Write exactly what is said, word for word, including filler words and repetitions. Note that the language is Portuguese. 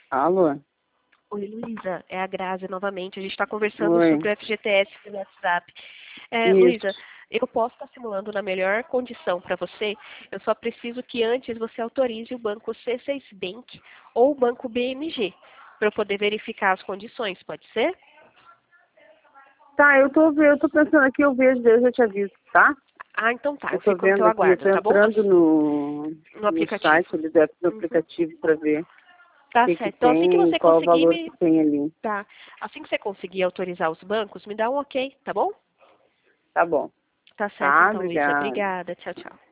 Alô? Oi, Luísa, é a Grazi novamente. A gente está conversando Oi. sobre o F G T S pelo WhatsApp. É, Isso. Luísa, eu posso estar simulando na melhor condição para você. Eu só preciso que antes você autorize o banco C seis Bank ou o banco B M G para eu poder verificar as condições, pode ser? Tá, eu tô, ve- eu tô pensando aqui, eu vejo, daí eu já te aviso, tá? Ah, então tá. Eu Eu tô fico no vendo teu aqui, eu aguardo, tô tá bom? entrando no, No no aplicativo. site ali do app- do Uhum. aplicativo para ver o Tá que que certo. Então, assim que tem e você qual o conseguir valor me... que tem ali. Tá. Assim que você conseguir autorizar os bancos, me dá um ok, tá bom? Tá bom. Tá certo, Tá, então, Luísa. obrigada. Obrigada. Tchau, tchau.